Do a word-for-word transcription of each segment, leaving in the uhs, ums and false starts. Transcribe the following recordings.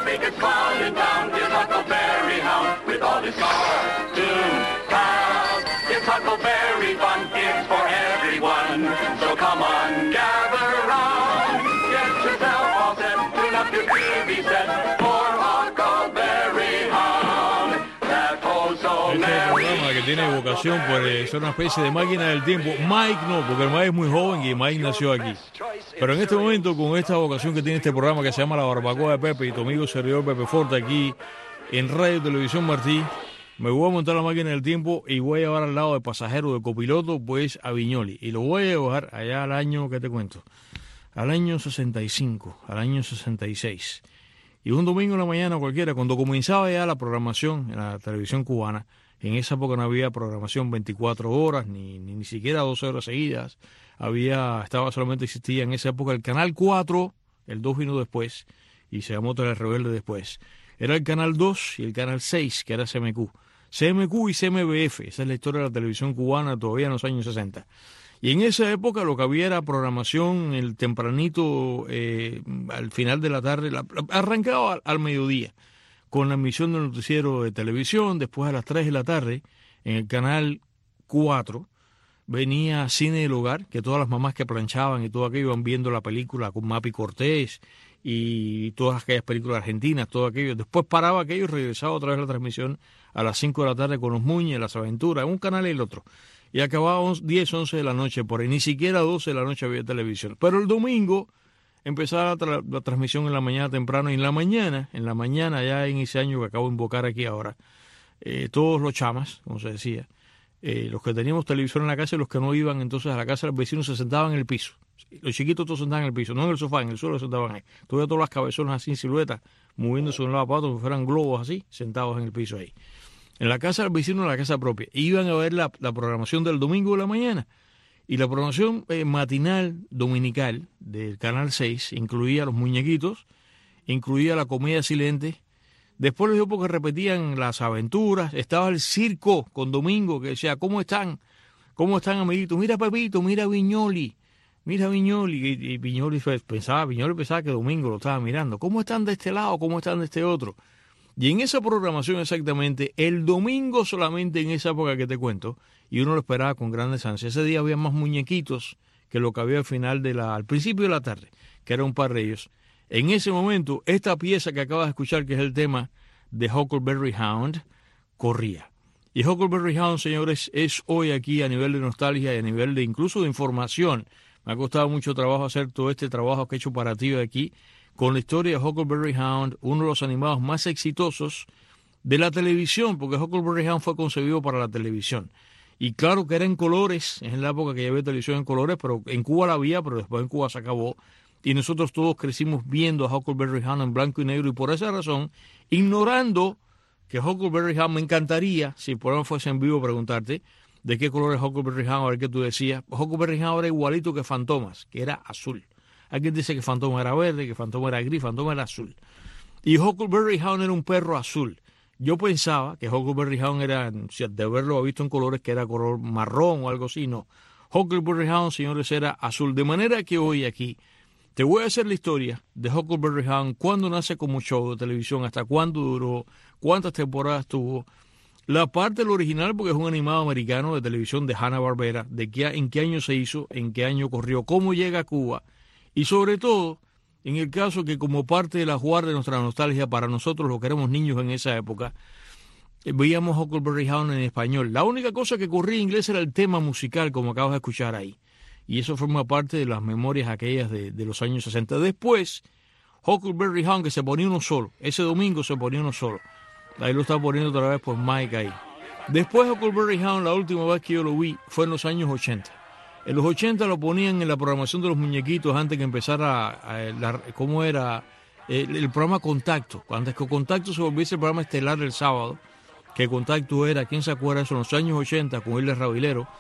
biggest clown in town is Huckleberry Hound. With all his cartoon pals, it's Huckleberry Fun. It's for everyone, so come on, gather round. Get yourself all set, tune up your T V set for Huckleberry Hound. That oh so Este merry. programa que tiene vocación por eh, ser una especie de máquina del tiempo. Mike no, porque Mike es muy joven y Mike nació aquí. Pero en este momento, con esta vocación que tiene este programa que se llama La Barbacoa de Pepe y tu amigo servidor Pepe Forte aquí en Radio Televisión Martí, me voy a montar la máquina del tiempo y voy a llevar al lado de pasajero, de copiloto, pues a Viñoli. Y lo voy a llevar allá al año, ¿qué te cuento? Al año sesenta y cinco, al año sesenta y seis. Y un domingo en la mañana cualquiera, cuando comenzaba ya la programación en la televisión cubana, en esa época no había programación veinticuatro horas, ni, ni, ni siquiera doce horas seguidas. Había, estaba solamente existía en esa época el Canal cuatro, el dos vino después, y se llamó Tele Rebelde después. Era el Canal dos y el Canal seis, que era C M Q. C M Q y C M B F, esa es la historia de la televisión cubana todavía en los años sesenta. Y en esa época lo que había era programación el tempranito, eh, al final de la tarde, la, arrancaba al, al mediodía, con la emisión del noticiero de televisión. Después a las tres de la tarde, en el Canal cuatro, venía Cine del Hogar, que todas las mamás que planchaban y todo aquello iban viendo la película con Mapi Cortés y todas aquellas películas argentinas, todo aquello. Después paraba aquello y regresaba otra vez la transmisión a las cinco de la tarde con Los Muñes, Las Aventuras, un canal y el otro. Y acababa diez, once de la noche por ahí, ni siquiera doce de la noche había televisión. Pero el domingo empezaba la, tra la transmisión en la mañana temprano, y en la mañana, en la mañana ya en ese año que acabo de invocar aquí ahora, eh, todos los chamas, como se decía, eh, los que teníamos televisión en la casa y los que no iban entonces a la casa, los vecinos se sentaban en el piso. Los chiquitos todos sentaban en el piso, no en el sofá, en el suelo se sentaban ahí. Todavía todas las cabezonas así en silueta, moviéndose de un lado para otro, como fueran globos así, sentados en el piso ahí. En la casa del vecino, en la casa propia. Iban a ver la, la programación del domingo de la mañana. Y la programación eh, matinal dominical del Canal seis incluía Los Muñequitos, incluía La Comedia Silente. Después les dio porque repetían Las Aventuras. Estaba el circo con Domingo, que decía, ¿cómo están? ¿Cómo están, amiguitos? Mira, Pepito, mira Viñoli. Mira Viñoli. Y, y Viñoli pensaba, Viñoli pensaba que Domingo lo estaba mirando. ¿Cómo están de este lado? ¿Cómo están de este otro? Y en esa programación exactamente, el domingo solamente en esa época que te cuento, y uno lo esperaba con grandes ansias. Ese día había más muñequitos que lo que había al final de la, al principio de la tarde, que era un par de ellos. En ese momento, esta pieza que acabas de escuchar, que es el tema de Huckleberry Hound, corría. Y Huckleberry Hound, señores, es hoy aquí a nivel de nostalgia y a nivel de incluso de información. Me ha costado mucho trabajo hacer todo este trabajo que he hecho para ti aquí, con la historia de Huckleberry Hound, uno de los animados más exitosos de la televisión, porque Huckleberry Hound fue concebido para la televisión. Y claro que era en colores, es en la época que ya había televisión en colores, pero en Cuba la había, pero después en Cuba se acabó. Y nosotros todos crecimos viendo a Huckleberry Hound en blanco y negro, y por esa razón, ignorando que Huckleberry Hound, me encantaría, si el programa fuese en vivo, preguntarte de qué color es Huckleberry Hound, a ver qué tú decías. Huckleberry Hound era igualito que Fantomas, que era azul. Alguien dice que Fantoma era verde, que Fantoma era gris, Fantoma era azul. Y Huckleberry Hound era un perro azul. Yo pensaba que Huckleberry Hound era, de haberlo visto en colores, que era color marrón o algo así. No. Huckleberry Hound, señores, era azul. De manera que hoy aquí te voy a hacer la historia de Huckleberry Hound, cuándo nace como show de televisión, hasta cuándo duró, cuántas temporadas tuvo. La parte del original, porque es un animado americano de televisión de Hanna-Barbera, de qué, en qué año se hizo, en qué año corrió, cómo llega a Cuba. Y sobre todo, en el caso que como parte de la jugar de nuestra nostalgia, para nosotros los que éramos niños en esa época, veíamos Huckleberry Hound en español. La única cosa que corría en inglés era el tema musical, como acabas de escuchar ahí. Y eso forma parte de las memorias aquellas de, de los años sesenta. Después, Huckleberry Hound, que se ponía uno solo. Ese domingo se ponía uno solo. Ahí lo está poniendo otra vez por Mike ahí. Después Huckleberry Hound, la última vez que yo lo vi, fue en los años ochenta. En los ochenta lo ponían en la programación de los muñequitos antes que empezara, a, a, la, ¿cómo era? El, el programa Contacto. Antes que Contacto se volviese el programa estelar del sábado, que Contacto era, ¿quién se acuerda de eso? En los años ochenta, con Irles Rabilero,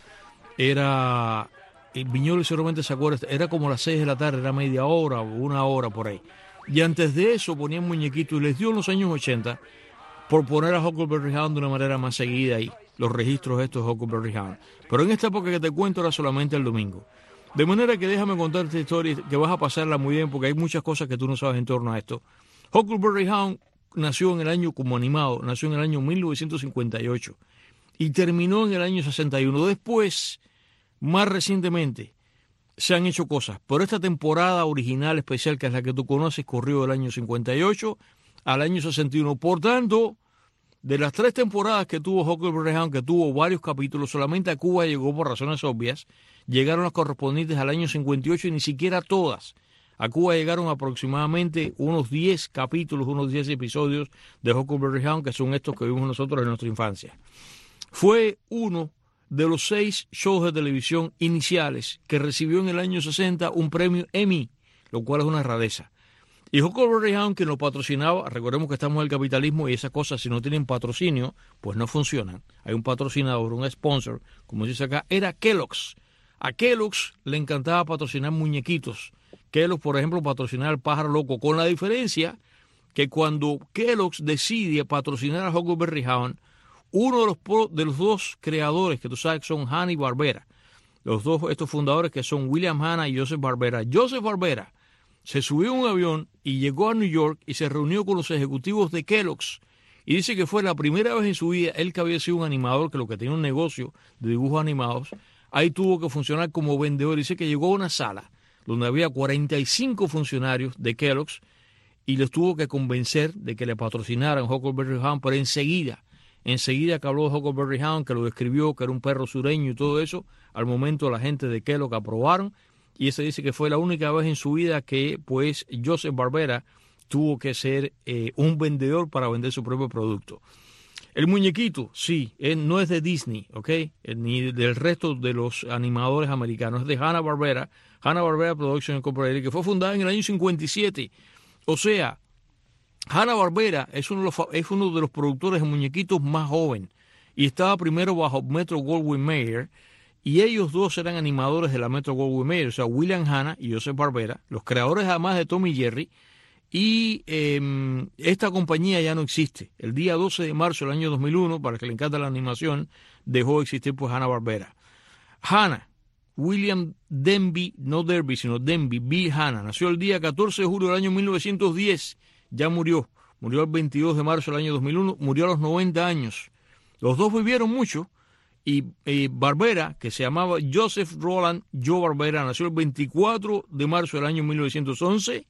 era, Viñoli seguramente se acuerda, era como las seis de la tarde, era media hora o una hora por ahí. Y antes de eso ponían muñequitos, y les dio en los años ochenta por poner a Huckleberry Hound de una manera más seguida ahí, los registros estos de Huckleberry Hound. Pero en esta época que te cuento era solamente el domingo. De manera que déjame contarte esta historia, que vas a pasarla muy bien, porque hay muchas cosas que tú no sabes en torno a esto. Huckleberry Hound nació en el año, como animado, nació en el año mil novecientos cincuenta y ocho y terminó en el año sesenta y uno. Después, más recientemente, se han hecho cosas, pero esta temporada original especial, que es la que tú conoces, corrió del año cincuenta y ocho al año sesenta y uno. Por tanto, de las tres temporadas que tuvo Huckleberry Hound, que tuvo varios capítulos, solamente a Cuba llegó por razones obvias. Llegaron las correspondientes al año cincuenta y ocho y ni siquiera todas. A Cuba llegaron aproximadamente unos diez capítulos, unos diez episodios de Huckleberry Hound, que son estos que vimos nosotros en nuestra infancia. Fue uno de los seis shows de televisión iniciales que recibió en el año sesenta un premio Emmy, lo cual es una rareza. Y Huckleberry Hound, que lo patrocinaba, recordemos que estamos en el capitalismo y esas cosas, si no tienen patrocinio, pues no funcionan. Hay un patrocinador, un sponsor, como se dice acá, era Kellogg's. A Kellogg's le encantaba patrocinar muñequitos. Kellogg's, por ejemplo, patrocinaba al Pájaro Loco, con la diferencia que cuando Kellogg's decide patrocinar a Huckleberry Hound, uno de los, de los dos creadores, que tú sabes que son Hanna y Barbera, los dos, estos fundadores que son William Hanna y Joseph Barbera. Joseph Barbera se subió a un avión y llegó a New York y se reunió con los ejecutivos de Kellogg's. Y dice que fue la primera vez en su vida, él que había sido un animador, que lo que tenía un negocio de dibujos animados, ahí tuvo que funcionar como vendedor. Dice que llegó a una sala donde había cuarenta y cinco funcionarios de Kellogg's y les tuvo que convencer de que le patrocinaran Huckleberry Hound, pero enseguida, enseguida que habló de Huckleberry Hound, que lo describió, que era un perro sureño y todo eso, al momento la gente de Kellogg aprobaron. Y ese dice que fue la única vez en su vida que, pues, Joseph Barbera tuvo que ser eh, un vendedor para vender su propio producto. El muñequito, sí, él no es de Disney, ¿ok? Ni del resto de los animadores americanos. Es de Hanna-Barbera, Hanna-Barbera Productions Incorporated, que fue fundada en el año cincuenta y siete. O sea, Hanna-Barbera es uno de los, es uno de los productores de muñequitos más joven y estaba primero bajo Metro-Goldwyn-Mayer. Y ellos dos eran animadores de la Metro-Goldwyn-Mayer, o sea, William Hanna y Joseph Barbera, los creadores además de Tom y Jerry. Y eh, esta compañía ya no existe. El día doce de marzo del año dos mil uno, para el que le encanta la animación, dejó de existir pues Hanna-Barbera. Hanna, William Denby, no Derby, sino Denby, Bill Hanna, nació el día catorce de julio del año mil novecientos diez, ya murió. Murió el veintidós de marzo del año dos mil uno, murió a los noventa años. Los dos vivieron mucho. Y eh, Barbera, que se llamaba Joseph Roland Joe Barbera, nació el veinticuatro de marzo del año mil novecientos once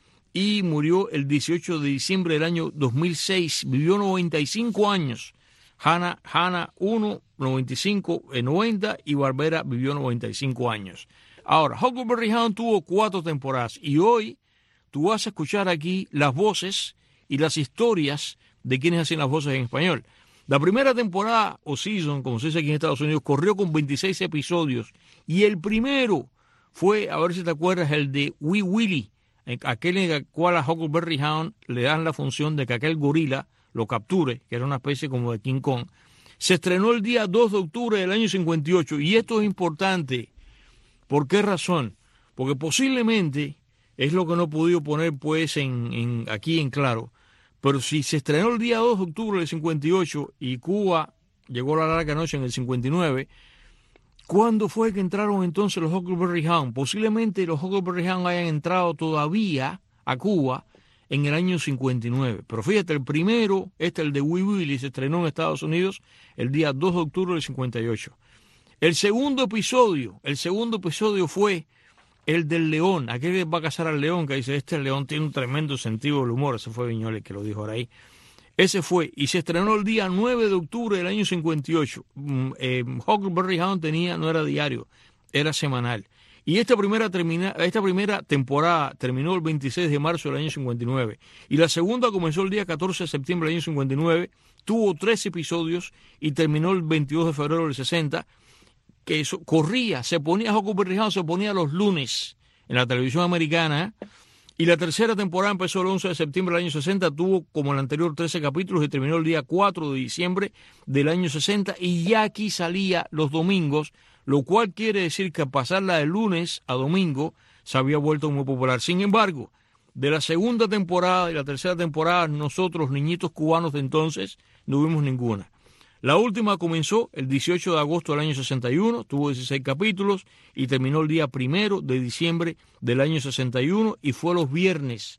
y murió el dieciocho de diciembre del año dos mil seis. Vivió noventa y cinco años. Hanna, Hanna uno, noventa y cinco, eh, noventa y Barbera vivió noventa y cinco años. Ahora, Huckleberry Hound tuvo cuatro temporadas y hoy tú vas a escuchar aquí las voces y las historias de quienes hacen las voces en español. La primera temporada, o season, como se dice aquí en Estados Unidos, corrió con veintiséis episodios. Y el primero fue, a ver si te acuerdas, el de Wee Willie, aquel en el cual a Huckleberry Hound le dan la función de que aquel gorila lo capture, que era una especie como de King Kong. Se estrenó el día dos de octubre del año cincuenta y ocho. Y esto es importante. ¿Por qué razón? Porque posiblemente, es lo que no he podido poner pues en, en, aquí en claro, pero si se estrenó el día dos de octubre del cincuenta y ocho y Cuba llegó a la larga noche en el cincuenta y nueve, ¿cuándo fue que entraron entonces los Huckleberry Hound? Posiblemente los Huckleberry Hound hayan entrado todavía a Cuba en el año cincuenta y nueve. Pero fíjate, el primero, este el de Wee Willie, se estrenó en Estados Unidos el día dos de octubre del cincuenta y ocho. El segundo episodio, el segundo episodio fue el del león, aquel que va a cazar al león, que dice, este león tiene un tremendo sentido del humor. Ese fue Viñoles que lo dijo ahora ahí. Ese fue, y se estrenó el día nueve de octubre del año cincuenta y ocho. Eh, Huckleberry Hound tenía, no era diario, era semanal. Y esta primera, termina, esta primera temporada terminó el veintiséis de marzo del año cincuenta y nueve. Y la segunda comenzó el día catorce de septiembre del año cincuenta y nueve, tuvo tres episodios y terminó el veintidós de febrero del sesenta. Que eso, corría, se ponía Huckleberry Hound, se ponía los lunes en la televisión americana, y la tercera temporada empezó el once de septiembre del año sesenta, tuvo como el anterior trece capítulos y terminó el día cuatro de diciembre del año sesenta, y ya aquí salía los domingos, lo cual quiere decir que pasarla de lunes a domingo se había vuelto muy popular. Sin embargo, de la segunda temporada y la tercera temporada, nosotros, niñitos cubanos de entonces, no vimos ninguna. La última comenzó el dieciocho de agosto del año sesenta y uno, tuvo dieciséis capítulos y terminó el día primero de diciembre del año sesenta y uno y fue los viernes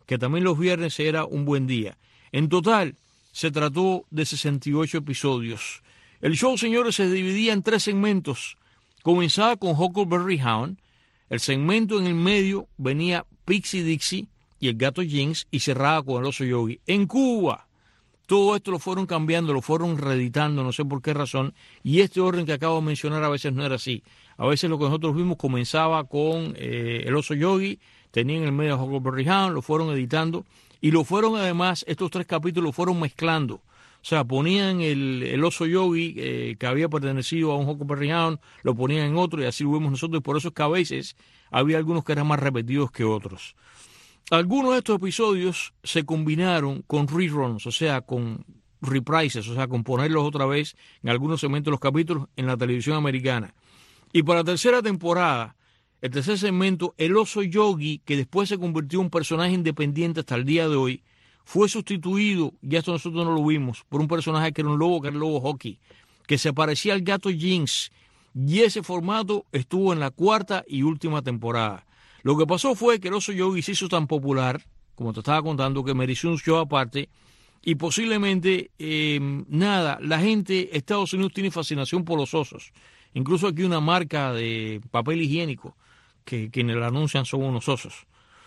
que también los viernes era un buen día. En total, se trató de sesenta y ocho episodios. El show, señores, se dividía en tres segmentos. Comenzaba con Huckleberry Hound, el segmento en el medio venía Pixie Dixie y el gato Jinx y cerraba con el oso Yogi. En Cuba, todo esto lo fueron cambiando, lo fueron reeditando, no sé por qué razón, y este orden que acabo de mencionar a veces no era así. A veces lo que nosotros vimos comenzaba con eh, el oso Yogi, tenían el medio Huckleberry Hound, lo fueron editando, y lo fueron además, estos tres capítulos lo fueron mezclando. O sea, ponían el, el oso Yogi, eh, que había pertenecido a un Huckleberry Hound, lo ponían en otro, y así lo vimos nosotros, y por eso es que a veces había algunos que eran más repetidos que otros. Algunos de estos episodios se combinaron con reruns, o sea, con reprises, o sea, con ponerlos otra vez en algunos segmentos de los capítulos en la televisión americana. Y para la tercera temporada, el tercer segmento, el oso Yogi, que después se convirtió en un personaje independiente hasta el día de hoy, fue sustituido, ya esto nosotros no lo vimos, por un personaje que era un lobo, que era el lobo Hockey, que se parecía al gato Jinx, y ese formato estuvo en la cuarta y última temporada. Lo que pasó fue que el oso Yogi se hizo tan popular, como te estaba contando, que mereció un show aparte, y posiblemente, eh, nada, la gente, Estados Unidos tiene fascinación por los osos. Incluso aquí una marca de papel higiénico, que quienes la anuncian son unos osos.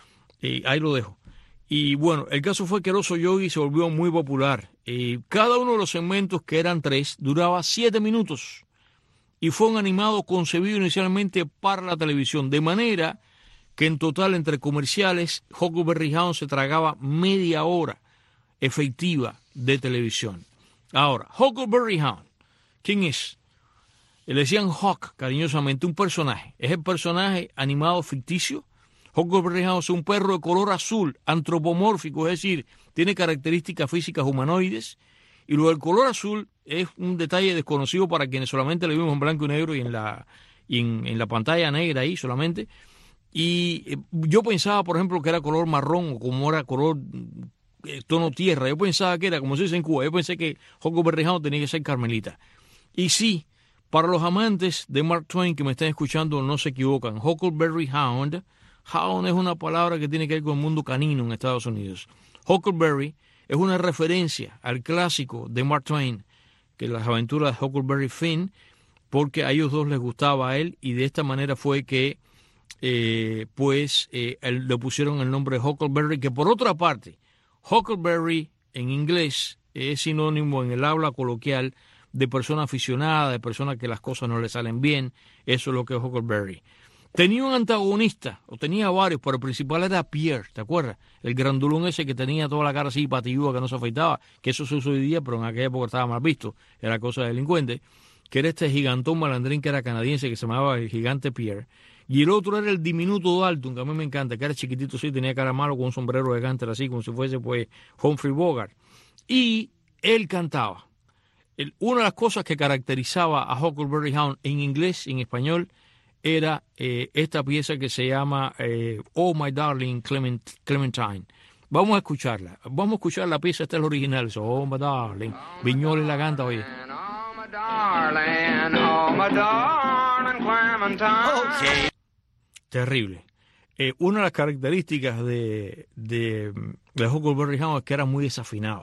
Eh, ahí lo dejo. Y bueno, el caso fue que el oso Yogi se volvió muy popular. Eh, cada uno de los segmentos, que eran tres, duraba siete minutos. Y fue un animado concebido inicialmente para la televisión, de manera que en total, entre comerciales, Huckleberry Hound se tragaba media hora efectiva de televisión. Ahora, Huckleberry Hound, ¿quién es? Le decían Huck, cariñosamente, un personaje. Es el personaje animado ficticio. Huckleberry Hound es un perro de color azul, antropomórfico, es decir, tiene características físicas humanoides. Y lo del color azul es un detalle desconocido para quienes solamente lo vimos en blanco y negro y en la, y en, en la pantalla negra ahí solamente. Y eh, yo pensaba, por ejemplo, que era color marrón o como era color eh, tono tierra. Yo pensaba que era, como se dice en Cuba, yo pensé que Huckleberry Hound tenía que ser carmelita. Y sí, para los amantes de Mark Twain que me están escuchando, no se equivocan. Huckleberry Hound, Hound es una palabra que tiene que ver con el mundo canino en Estados Unidos. Huckleberry es una referencia al clásico de Mark Twain, que es las aventuras de Huckleberry Finn, porque a ellos dos les gustaba a él, y de esta manera fue que eh, pues eh, él, le pusieron el nombre de Huckleberry, que por otra parte, Huckleberry en inglés es sinónimo en el habla coloquial de persona aficionada, de persona que las cosas no le salen bien. Eso es lo que es Huckleberry. Tenía un antagonista, o tenía varios, pero el principal era Pierre, ¿te acuerdas? El grandulón ese que tenía toda la cara así patilluda, que no se afeitaba, que eso se usa hoy día, pero en aquella época estaba mal visto, era cosa de delincuente, que era este gigantón malandrín que era canadiense, que se llamaba el gigante Pierre. Y el otro era el diminuto Dalton, que a mí me encanta, que era chiquitito, sí, tenía cara malo, con un sombrero de gánter así, como si fuese, pues, Humphrey Bogart. Y él cantaba. El, una de las cosas que caracterizaba a Huckleberry Hound en inglés y en español era eh, esta pieza que se llama eh, Oh My Darling Clement, Clementine. Vamos a escucharla. Vamos a escuchar la pieza, esta es la original. So, Oh My Darling. Viñoles la canta, oye. Oh my darling, oh my darling Clementine. Okay. Terrible. Eh, una de las características de, de, de Huckleberry Hound es que era muy desafinado.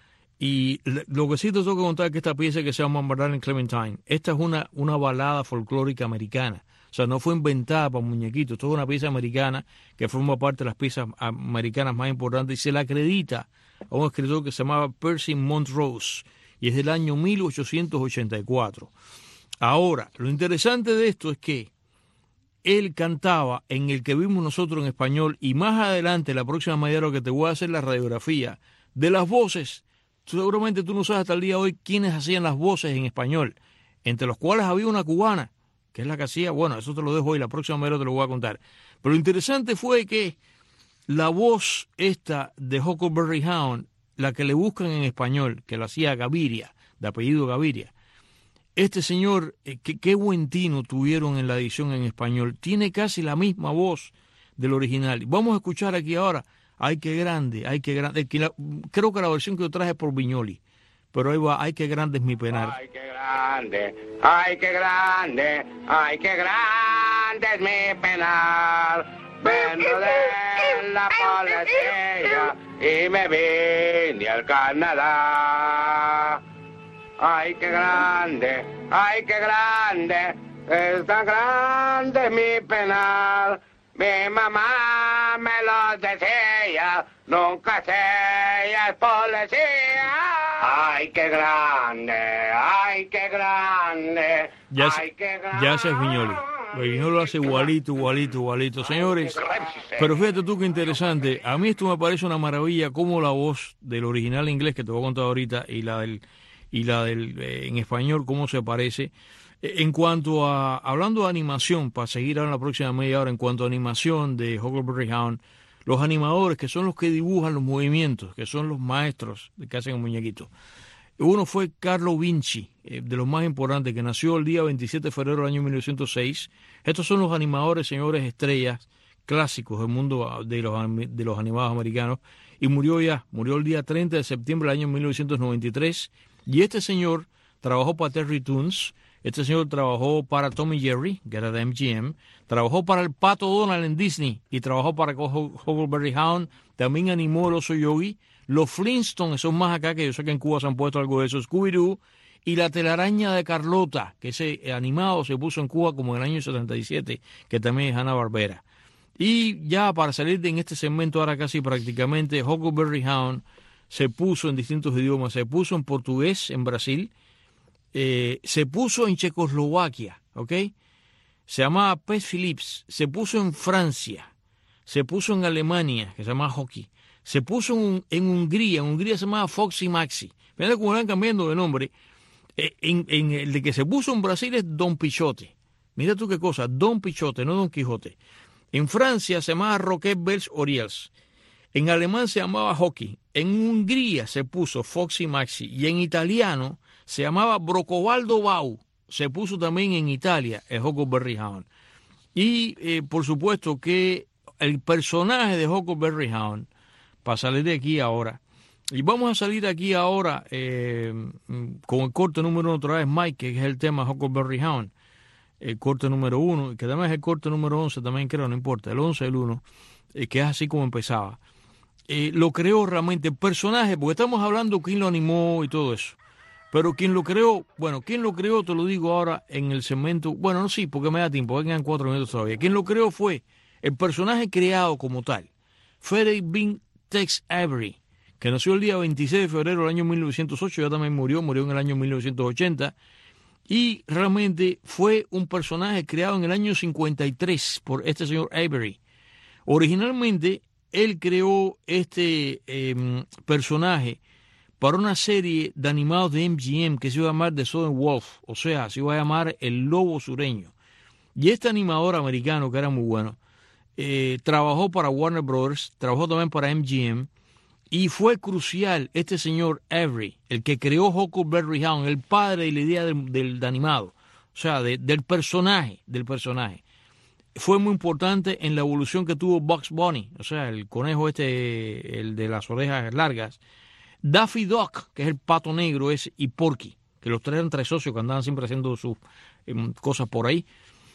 Y lo que sí te tengo que contar es que esta pieza que se llama My Darling Clementine, esta es una, una balada folclórica americana. O sea, no fue inventada para muñequitos. Esto es una pieza americana que forma parte de las piezas americanas más importantes y se la acredita a un escritor que se llamaba Percy Montrose y es del año mil ochocientos ochenta y cuatro. Ahora, lo interesante de esto es que él cantaba en el que vimos nosotros en español y más adelante, la próxima media hora que te voy a hacer la radiografía de las voces. Seguramente tú no sabes hasta el día de hoy quiénes hacían las voces en español, entre los cuales había una cubana, que es la que hacía, bueno, eso te lo dejo hoy, la próxima media hora te lo voy a contar. Pero lo interesante fue que la voz esta de Huckleberry Hound, la que le buscan en español, que la hacía Gaviria, de apellido Gaviria, este señor, eh, qué, qué buen tino tuvieron en la edición en español, tiene casi la misma voz del original. Vamos a escuchar aquí ahora, ay qué grande, ay qué grande, que la, creo que la versión que yo traje es por Viñoli, pero ahí va, ay qué grande es mi penar. Ay qué grande, ay qué grande, ay qué grande es mi penar. vengo de la policía y me vine al Canadá. Ay, qué grande, ay, qué grande, es tan grande mi penal. Mi mamá me lo decía, nunca seas policía. Ay, qué grande, ay, qué grande, Ya ay, qué grande. ya se Viñoli. Viñoli lo hace igualito, igualito, igualito. Señores, pero fíjate tú qué interesante. A mí esto me parece una maravilla, como la voz del original inglés que te voy a contar ahorita y la del y la del eh, en español, cómo se parece. En cuanto a, hablando de animación, para seguir ahora en la próxima media hora, en cuanto a animación de Huckleberry Hound, los animadores, que son los que dibujan los movimientos, que son los maestros que hacen el muñequito. Uno fue Carlo Vinci, eh, de los más importantes, que nació el día veintisiete de febrero del año mil novecientos seis. Estos son los animadores, señores, estrellas clásicos del mundo de los, de los animados americanos, y murió ya, murió el día treinta de septiembre del año mil novecientos noventa y tres, y este señor trabajó para Terry Toons. Este señor trabajó para Tom y Jerry, que era de M G M, trabajó para el Pato Donald en Disney y trabajó para Huckleberry Hound, también animó el Oso Yogi, los Flintstones, son más acá, que yo sé que en Cuba se han puesto algo de eso, Scooby-Doo, y la telaraña de Carlota, que ese animado se puso en Cuba como en el año setenta y siete, que también es Hanna-Barbera. Y ya para salir de en este segmento ahora casi prácticamente, Huckleberry Hound se puso en distintos idiomas, se puso en portugués en Brasil, Eh, se puso en Checoslovaquia, ¿ok? Se llamaba Pez Philips, se puso en Francia, se puso en Alemania, que se llama Hockey, se puso en, en Hungría, en Hungría se llamaba Foxy Maxi. Fíjate cómo van cambiando de nombre. Eh, en, en el de que se puso en Brasil es Don Pichote. Mira tú qué cosa, Don Pichote, no Don Quijote. En Francia se llamaba Roquet Bels Oriels. En alemán se llamaba Hockey. En Hungría se puso Foxy Maxi. Y en italiano se llamaba Brocobaldo Bau, se puso también en Italia el Huckleberry Hound. Y eh, por supuesto que el personaje de Huckleberry Hound, para salir de aquí ahora, y vamos a salir aquí ahora eh, con el corte número uno otra vez, Mike, que es el tema Huckleberry Hound, el corte número uno, que además es el corte número once, también creo, no importa, el once, el uno, eh, que es así como empezaba. Eh, lo creó realmente el personaje, porque estamos hablando quién lo animó y todo eso. Pero quien lo creó, bueno, quien lo creó te lo digo ahora en el segmento, bueno, no sí, porque me da tiempo, vengan cuatro minutos todavía. Quien lo creó fue el personaje creado como tal, Frederick Bean Tex Avery, que nació el día veintiséis de febrero del año mil novecientos ocho, ya también murió, murió en el año mil novecientos ochenta, y realmente fue un personaje creado en el año cincuenta y tres por este señor Avery. Originalmente, él creó este eh, personaje para una serie de animados de M G M que se iba a llamar The Southern Wolf, o sea, se iba a llamar El Lobo Sureño. Y este animador americano, que era muy bueno, eh, trabajó para Warner Brothers, trabajó también para M G M, y fue crucial este señor Avery, el que creó Huckleberry Hound, el padre de la idea del, del animado, o sea, de, del personaje, del personaje. Fue muy importante en la evolución que tuvo Bugs Bunny, o sea, el conejo este, el de las orejas largas, Daffy Duck, que es el pato negro ese, y Porky, que los tres eran tres socios que andaban siempre haciendo sus eh, cosas por ahí.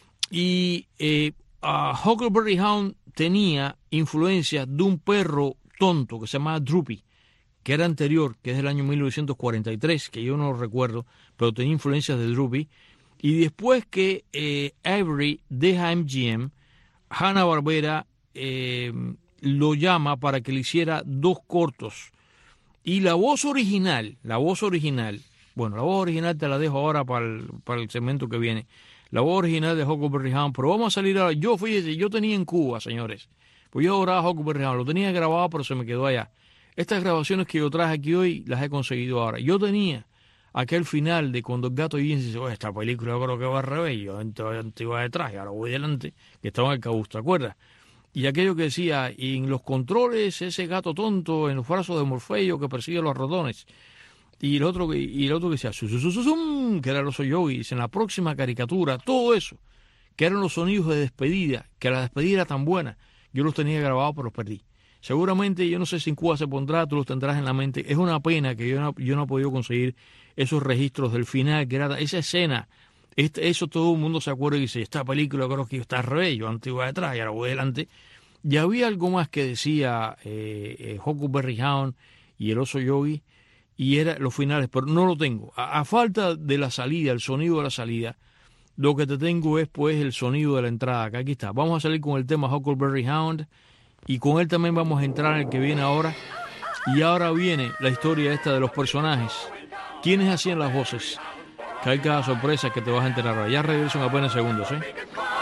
Y eh, uh, Huckleberry Hound tenía influencia de un perro tonto que se llamaba Droopy, que era anterior, que es del año mil novecientos cuarenta y tres, que yo no lo recuerdo, pero tenía influencias de Droopy. Y después que eh, Avery deja M G M, Hanna-Barbera eh, lo llama para que le hiciera dos cortos. Y la voz original, la voz original, bueno, la voz original te la dejo ahora para el, para el segmento que viene. La voz original de Huckleberry Hound, pero vamos a salir ahora. Yo, fíjese, yo tenía en Cuba, señores, pues yo adoraba Huckleberry Hound, lo tenía grabado, pero se me quedó allá. Estas grabaciones que yo traje aquí hoy las he conseguido ahora. Yo tenía aquel final de cuando el gato viene y dice, oh, esta película yo creo que va al revés, yo antes iba detrás y ahora voy delante, que estaba en el cabuz, ¿te acuerdas? Y aquello que decía, y en los controles, ese gato tonto en los brazos de Morfeo que persigue a los ratones. Y el otro, y el otro que decía, su, su, su, su, sum, que era el Oso Yogi. En la próxima caricatura, todo eso, que eran los sonidos de despedida, que la despedida era tan buena, yo los tenía grabados, pero los perdí. Seguramente, yo no sé si en Cuba se pondrá, tú los tendrás en la mente. Es una pena que yo no, yo no he podido conseguir esos registros del final, que era esa escena. Este, eso todo el mundo se acuerda y dice, esta película creo que está al revés, yo antes iba detrás y ahora voy delante. Y había algo más que decía eh, eh, Huckleberry Hound y el oso Yogi, y era los finales, pero no lo tengo. A, a falta de la salida, el sonido de la salida, lo que te tengo es pues el sonido de la entrada, que aquí está. Vamos a salir con el tema Huckleberry Hound, y con él también vamos a entrar en el que viene ahora. Y ahora viene la historia esta de los personajes. ¿Quiénes hacían las voces? Que hay cada sorpresa que te vas a enterar ahora. Ya regreso en apenas segundos, ¿eh?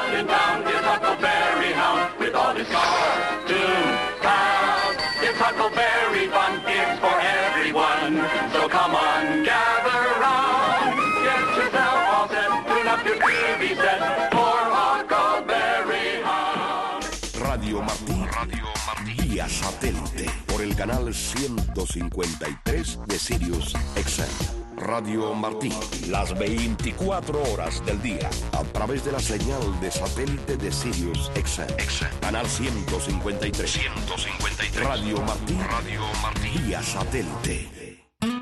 Huckleberry fun gives for everyone. So come on, gather round. Get yourself all set, tune up your T V set for Huckleberry Hound. Radio Martí, Radio Martí, vía satélite por el canal ciento cincuenta y tres de Sirius X M. Radio Martí, las veinticuatro horas del día, a través de la señal de satélite de Sirius X M. Canal ciento cincuenta y tres. ciento cincuenta y tres. Radio Martí, Radio Martí, vía satélite.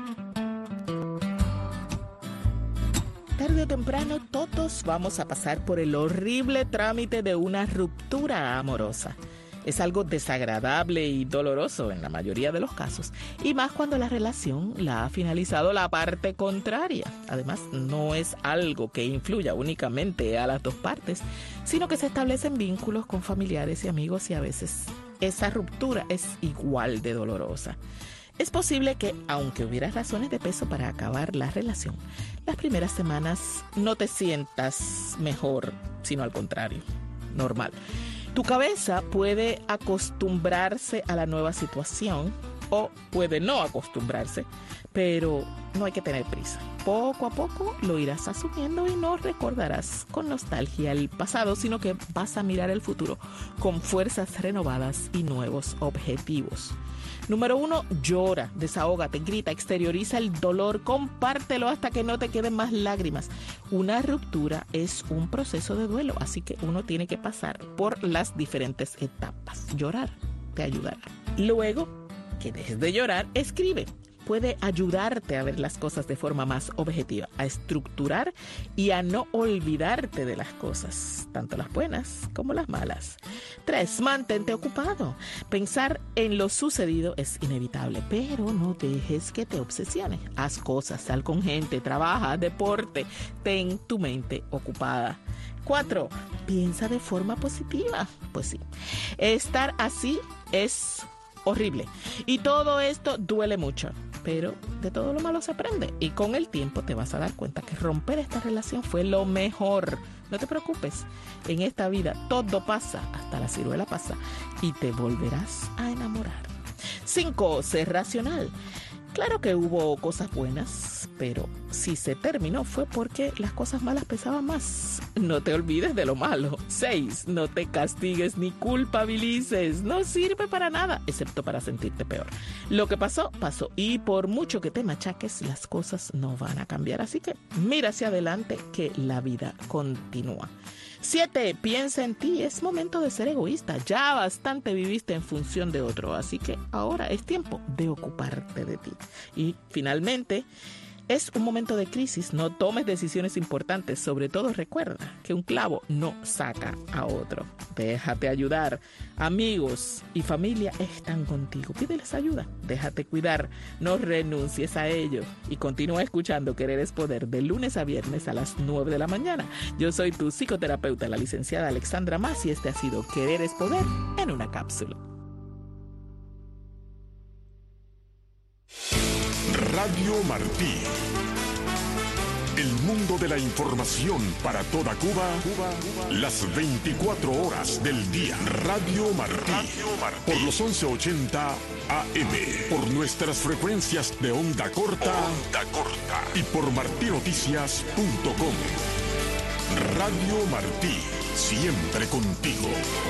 Tarde o temprano todos vamos a pasar por el horrible trámite de una ruptura amorosa. Es algo desagradable y doloroso en la mayoría de los casos, y más cuando la relación la ha finalizado la parte contraria. Además, no es algo que influya únicamente a las dos partes, sino que se establecen vínculos con familiares y amigos, y a veces esa ruptura es igual de dolorosa. Es posible que, aunque hubiera razones de peso para acabar la relación, las primeras semanas no te sientas mejor, sino al contrario, normal. Tu cabeza puede acostumbrarse a la nueva situación o puede no acostumbrarse, pero no hay que tener prisa. Poco a poco lo irás asumiendo y no recordarás con nostalgia el pasado, sino que vas a mirar el futuro con fuerzas renovadas y nuevos objetivos. Número uno, llora, desahógate, grita, exterioriza el dolor, compártelo hasta que no te queden más lágrimas. Una ruptura es un proceso de duelo, así que uno tiene que pasar por las diferentes etapas. Llorar te ayudará. Luego, que dejes de llorar, escribe. Puede ayudarte a ver las cosas de forma más objetiva, a estructurar y a no olvidarte de las cosas, tanto las buenas como las malas. Tres, mantente ocupado. Pensar en lo sucedido es inevitable, pero no dejes que te obsesione. Haz cosas, sal con gente, trabaja, deporte, ten tu mente ocupada. Cuatro, piensa de forma positiva. Pues sí, estar así es horrible y todo esto duele mucho, pero de todo lo malo se aprende y con el tiempo te vas a dar cuenta que romper esta relación fue lo mejor. No te preocupes, en esta vida todo pasa, hasta la ciruela pasa, y te volverás a enamorar. Cinco, ser racional. Claro que hubo cosas buenas, pero si se terminó fue porque las cosas malas pesaban más. No te olvides de lo malo. Seis, no te castigues ni culpabilices. No sirve para nada, excepto para sentirte peor. Lo que pasó, pasó. Y por mucho que te machaques, las cosas no van a cambiar. Así que mira hacia adelante, que la vida continúa. Siete, piensa en ti. Es momento de ser egoísta. Ya bastante viviste en función de otro, así que ahora es tiempo de ocuparte de ti. Y finalmente, es un momento de crisis. No tomes decisiones importantes. Sobre todo recuerda que un clavo no saca a otro. Déjate ayudar. Amigos y familia están contigo. Pídeles ayuda. Déjate cuidar. No renuncies a ello. Y continúa escuchando Querer es Poder de lunes a viernes a las nueve de la mañana. Yo soy tu psicoterapeuta, la licenciada Alexandra Mas, y este ha sido Querer es Poder en una cápsula. Radio Martí. El mundo de la información para toda Cuba, Cuba, las veinticuatro horas del día. Radio Martí. Radio Martí. Por los once ochenta A M. Por nuestras frecuencias de onda corta. Onda corta. Y por martí noticias punto com. Radio Martí. Siempre contigo.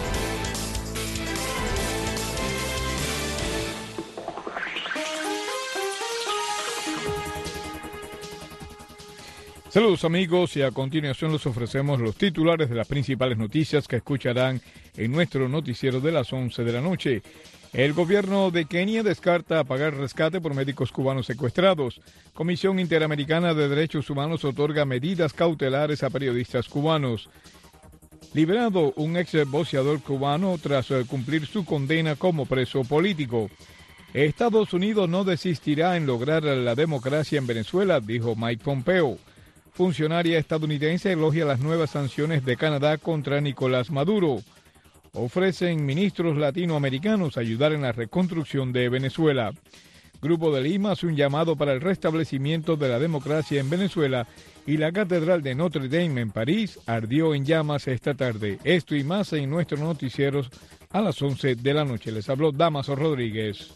Saludos amigos, y a continuación les ofrecemos los titulares de las principales noticias que escucharán en nuestro noticiero de las once de la noche. El gobierno de Kenia descarta pagar rescate por médicos cubanos secuestrados. Comisión Interamericana de Derechos Humanos otorga medidas cautelares a periodistas cubanos. Liberado un ex boxeador cubano tras cumplir su condena como preso político. Estados Unidos no desistirá en lograr la democracia en Venezuela, dijo Mike Pompeo. Funcionaria estadounidense elogia las nuevas sanciones de Canadá contra Nicolás Maduro. Ofrecen ministros latinoamericanos ayudar en la reconstrucción de Venezuela. Grupo de Lima hace un llamado para el restablecimiento de la democracia en Venezuela y la Catedral de Notre Dame en París ardió en llamas esta tarde. Esto y más en nuestros noticieros a las once de la noche. Les habló Damaso Rodríguez.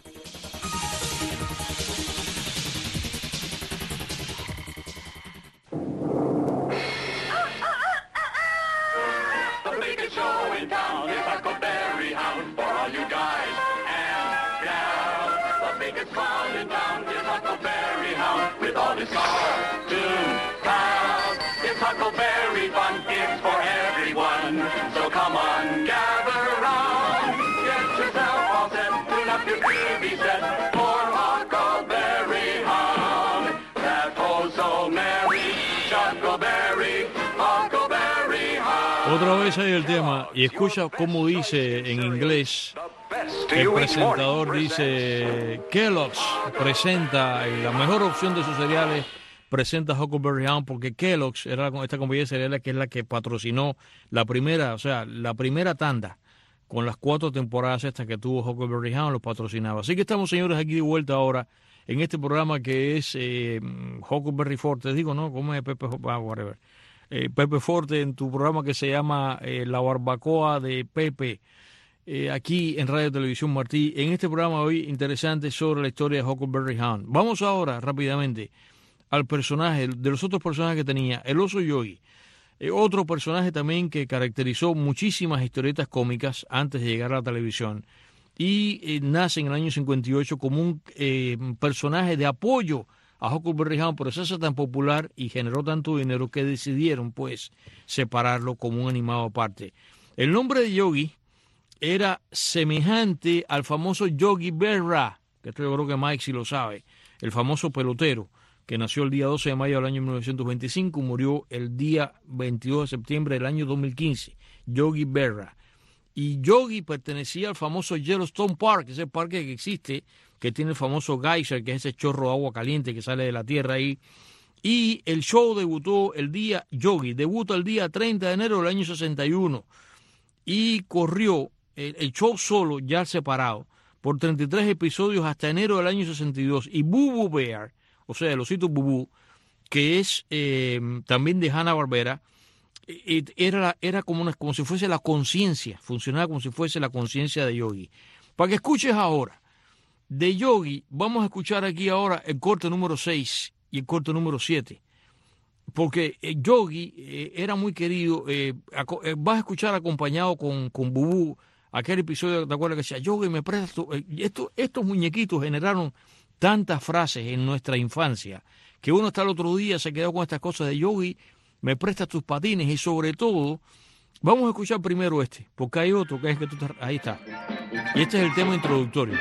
Huckleberry fun is for everyone. So come on, gather round. Get yourself all set, tune up your T V set for Huckleberry Hound. That oh so merry, Huckleberry, Huckleberry Hound. Otra vez hay el tema, y escucha cómo dice en inglés. El presentador dice, Kellogg's presenta la mejor opción de sus cereales, presenta Huckleberry Hound, porque Kellogg's era esta compañía de cereales que es la que patrocinó la primera, o sea, la primera tanda con las cuatro temporadas estas que tuvo Huckleberry Hound, los patrocinaba. Así que estamos, señores, aquí de vuelta ahora en este programa que es eh, Huckleberry Forte, digo, ¿no? ¿Cómo es Pepe? Ah, whatever. Eh, Pepe Forte, en tu programa que se llama eh, La Barbacoa de Pepe, eh, aquí en Radio Televisión Martí, en este programa hoy interesante sobre la historia de Huckleberry Hound. Vamos ahora rápidamente al personaje, de los otros personajes que tenía, el oso Yogi, eh, otro personaje también que caracterizó muchísimas historietas cómicas antes de llegar a la televisión, y eh, nace en el año cincuenta y ocho como un eh, personaje de apoyo a Huckleberry Hound, pero se hace tan popular y generó tanto dinero que decidieron pues separarlo como un animado aparte. El nombre de Yogi era semejante al famoso Yogi Berra, que esto yo creo que Mike sí lo sabe, el famoso pelotero que nació el día doce de mayo del año mil novecientos veinticinco, murió el día veintidós de septiembre del año dos mil quince, Yogi Berra. Y Yogi pertenecía al famoso Yellowstone Park, ese parque que existe, que tiene el famoso geyser, que es ese chorro de agua caliente que sale de la tierra ahí. Y el show debutó el día, Yogi, debuta el día treinta de enero del año sesenta y uno. Y corrió el, el show solo, ya separado, por treinta y tres episodios hasta enero del año sesenta y dos. Y Boo Boo Bear, o sea, el osito Bubú, que es eh, también de Hanna-Barbera, eh, era, era como, una, como si fuese la conciencia, funcionaba como si fuese la conciencia de Yogi. Para que escuches ahora, de Yogi, vamos a escuchar aquí ahora el corte número seis y el corte número siete, porque eh, Yogi eh, era muy querido, eh, aco, eh, vas a escuchar acompañado con, con Bubú, aquel episodio, ¿te acuerdas que decía, Yogi, me prestas tu... Eh, esto, estos muñequitos generaron tantas frases en nuestra infancia, que uno hasta el otro día se quedó con estas cosas de Yogi, me prestas tus patines, y sobre todo, vamos a escuchar primero este, porque hay otro que es que tú te... ahí está, y este es el tema introductorio.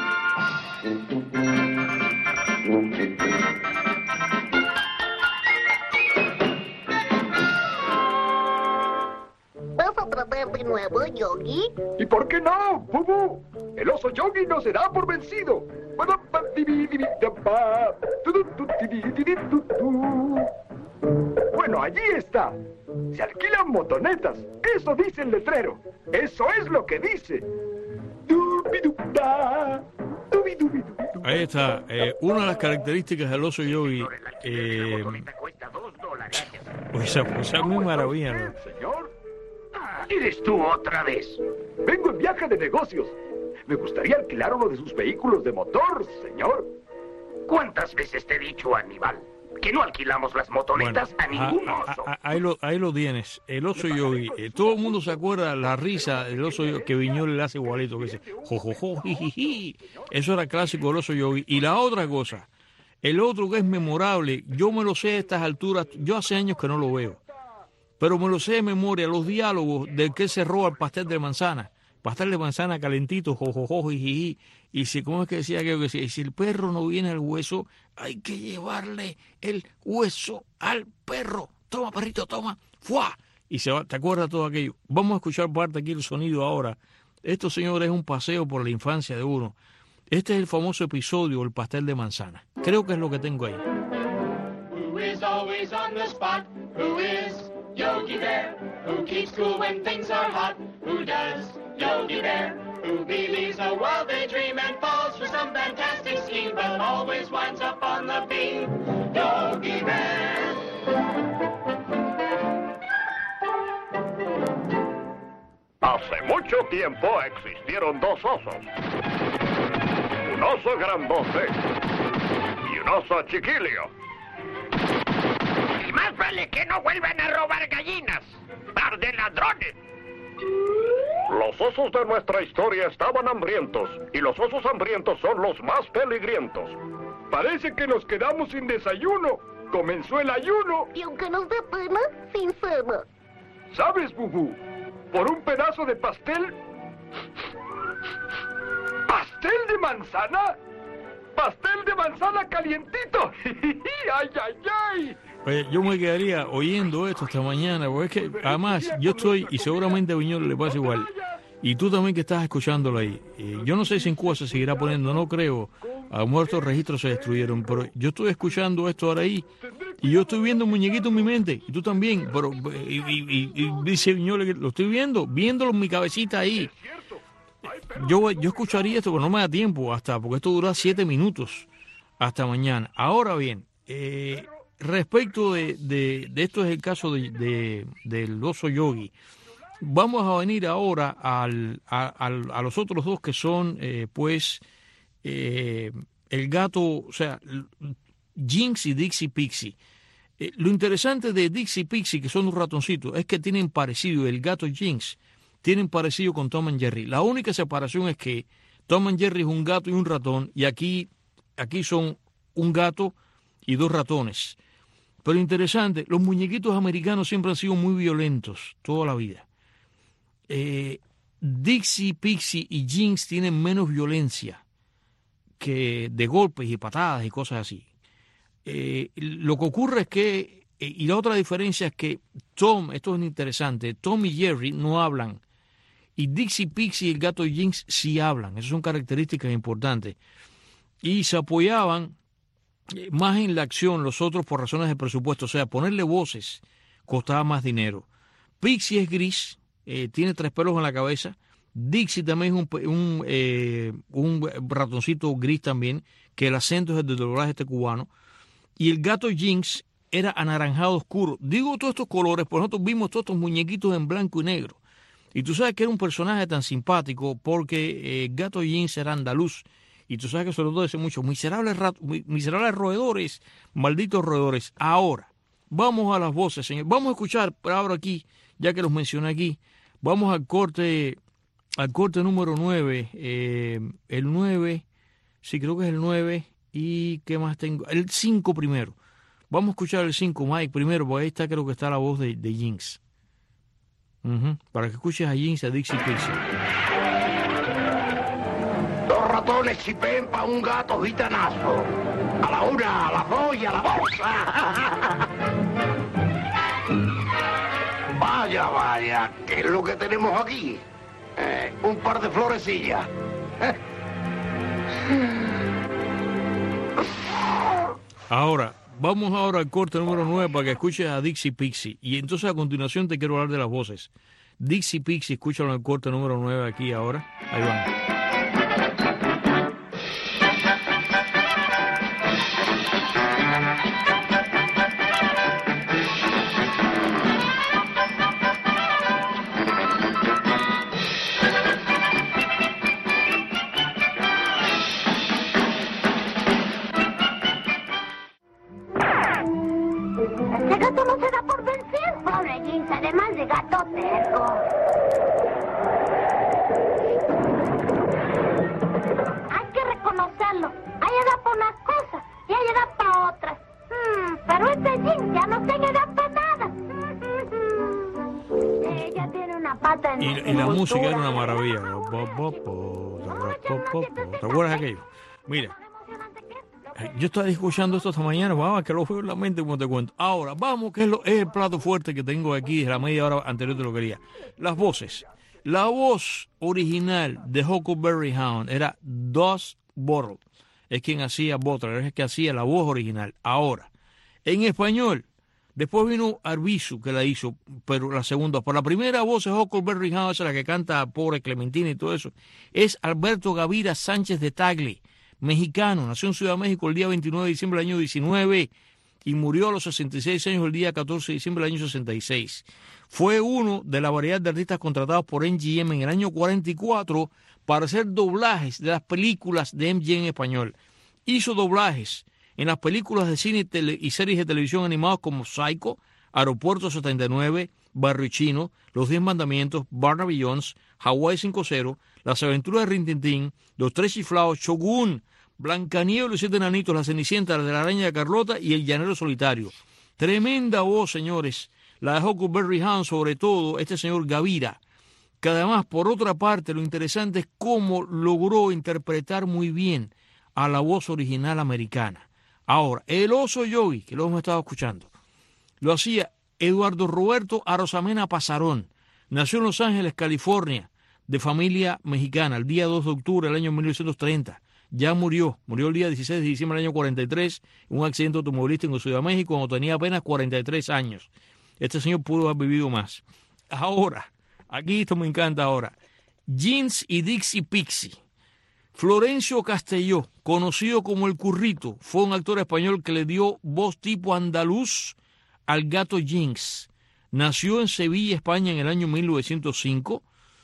¿Vas a tratar de nuevo, Yogi? ¿Y por qué no, Bubu? El oso Yogi no se da por vencido. Bueno, allí está. Se alquilan motonetas. Eso dice el letrero. Eso es lo que dice. Ahí está. Eh, una de las características del oso Yogi. Eh, pues esa muy maravilla, ¿no? Señor, ¿Eres tú otra vez? Vengo en viaje de negocios. Me gustaría alquilar uno de sus vehículos de motor, señor. ¿Cuántas veces te he dicho, Aníbal, que no alquilamos las motonetas bueno, a ningún a, oso? A, a, ahí, lo, ahí lo tienes, el oso Yogi. Eh, todo el mundo se acuerda la risa del oso Yogi, que Viñol le hace igualito, que dice, jojojo, jijiji. Eso era clásico del oso Yogi. Y la otra cosa, el otro que es memorable, yo me lo sé a estas alturas, yo hace años que no lo veo, pero me lo sé de memoria, los diálogos del que se roba el pastel de manzana. Pastel de manzana calentito, jojojo, jijiji. Y si, ¿cómo es que decía aquello que decía? Y si el perro no viene al hueso, hay que llevarle el hueso al perro. Toma, perrito, toma. ¡Fua! y se va, te acuerdas todo aquello. Vamos a escuchar parte aquí el sonido ahora. Esto, señores, es un paseo por la infancia de uno. Este es el famoso episodio, el pastel de manzana. Creo que es lo que tengo ahí. Who is always on the spot? Who is Yogi Bear? Who keeps cool when things are hot? Who does Yogi Bear? Who believes a world they dream and falls for some fantastic scheme, but always winds up on the beam? Yogi Bear. Hace mucho tiempo existieron dos osos. Un oso grandote y un oso chiquilio. Y más vale que no vuelvan a robar gallinas. ¡Par de ladrones! Los osos de nuestra historia estaban hambrientos, y los osos hambrientos son los más peligrientos. Parece que nos quedamos sin desayuno. Comenzó el ayuno. Y aunque nos dé pena, sin cena. ¿Sabes, Bubú? Por un pedazo de pastel... ¿Pastel de manzana? ¡Pastel de manzana calientito! ¡Ay, ay, ay! Oye, yo me quedaría oyendo esto esta mañana, porque es que además yo estoy, y seguramente a Viñolo le pasa igual, y tú también que estás escuchándolo ahí. Eh, yo no sé si en Cuba se seguirá poniendo, no creo, a muertos registros se destruyeron, pero yo estoy escuchando esto ahora ahí, y yo estoy viendo un muñequito en mi mente, y tú también, pero y, y, y, y dice Viñolo que lo estoy viendo, viéndolo en mi cabecita ahí. Yo, yo escucharía esto, pero no me da tiempo hasta, porque esto dura siete minutos hasta mañana. Ahora bien, eh, respecto de, de, de esto es el caso de, de, del oso Yogi. Vamos a venir ahora al, a, al, a los otros dos que son, eh, pues, eh, el gato, o sea, Jinx y Dixie Pixie. Eh, lo interesante de Dixie Pixie, que son un ratoncito, es que tienen parecido, el gato Jinx, tienen parecido con Tom and Jerry. La única separación es que Tom and Jerry es un gato y un ratón, y aquí, aquí son un gato y dos ratones. Pero interesante, los muñequitos americanos siempre han sido muy violentos, toda la vida. Eh, Dixie, Pixie y Jinx tienen menos violencia que de golpes y patadas y cosas así. Eh, lo que ocurre es que, eh, y la otra diferencia es que Tom, esto es interesante, Tom y Jerry no hablan, y Dixie, Pixie y el gato Jinx sí hablan. Esas son características importantes. Y se apoyaban más en la acción, los otros por razones de presupuesto, o sea, ponerle voces costaba más dinero. Pixie es gris, eh, tiene tres pelos en la cabeza. Dixie también es un, un, eh, un ratoncito gris también, que el acento es el de doblaje este cubano. Y el gato Jinx era anaranjado oscuro. Digo todos estos colores, porque nosotros vimos todos estos muñequitos en blanco y negro. Y tú sabes que era un personaje tan simpático porque el eh, gato Jinx era andaluz. Y tú sabes que sobre todo dice mucho, miserables, rat, miserables roedores, malditos roedores. Ahora, vamos a las voces, señor. Vamos a escuchar, ahora aquí, ya que los mencioné aquí, vamos al corte, al corte número nueve. Eh, el nueve, sí, creo que es el nueve. ¿Y qué más tengo? El cinco primero. Vamos a escuchar el cinco, Mike, primero, porque ahí está, creo que está la voz de, de Jinx. Uh-huh. Para que escuches a Jinx y a Dixie Pixie. Dos ratones chipeen pa' un gato gitanazo. A la una, a la dos y a la bolsa. Vaya, vaya, ¿qué es lo que tenemos aquí? Eh, un par de florecillas. Ahora, vamos ahora al corte número nueve para que escuches a Dixie Pixie. Y entonces a continuación te quiero hablar de las voces. Dixie Pixie, escúchalo en el corte número nueve aquí ahora. Ahí van. Además de gato terco. Hay que reconocerlo. Hay edad para unas cosas y hay edad para otras. Hmm, pero este Jim ya no tiene edad para nada. Ella tiene una pata en y, la y la música era una maravilla. ¿Te acuerdas de aquello? Mira. Yo estaba escuchando esto esta mañana, vamos, que lo veo en la mente como te cuento. Ahora, vamos, que es, lo, es el plato fuerte que tengo aquí, de la media hora anterior te lo quería. Las voces. La voz original de Huckleberry Hound era Dos Bottle. Es quien hacía Butler, es que hacía la voz original. Ahora, en español, después vino Arbizu, que la hizo, pero la segunda, por la primera voz de Huckleberry Hound, esa la que canta Pobre Clementina y todo eso, es Alberto Gavira Sánchez de Tagle, mexicano, nació en Ciudad de México el día veintinueve de diciembre del año diecinueve y murió a los sesenta y seis años el día catorce de diciembre del año sesenta y seis. Fue uno de la variedad de artistas contratados por M G M en el año cuarenta y cuatro para hacer doblajes de las películas de M G M en español. Hizo doblajes en las películas de cine y, tele, y series de televisión animados como Psycho, Aeropuerto setenta y nueve, Barrio Chino, Los Diez Mandamientos, Barnaby Jones, Hawaii cinco cero, Las Aventuras de Rin Tin Tin, Los Tres Chiflados, Shogun, Blancanieves y los Siete Enanitos, La Cenicienta, La de la Araña de Carlota y El Llanero Solitario. Tremenda voz, señores, la de Huckleberry Hound, sobre todo este señor Gavira, que además, por otra parte, lo interesante es cómo logró interpretar muy bien a la voz original americana. Ahora, el oso Yogi, que lo hemos estado escuchando, lo hacía Eduardo Roberto Arosamena Pasarón. Nació en Los Ángeles, California, de familia mexicana, el día dos de octubre del año mil novecientos treinta. Ya murió, murió el día dieciséis de diciembre del año cuarenta y tres, en un accidente automovilístico en Ciudad de México cuando tenía apenas cuarenta y tres años. Este señor pudo haber vivido más. Ahora, aquí esto me encanta ahora. Jeans y Dixie Pixie. Florencio Castelló, conocido como El Currito, fue un actor español que le dio voz tipo andaluz al gato Jinx. Nació en Sevilla, España, en el año mil novecientos cinco.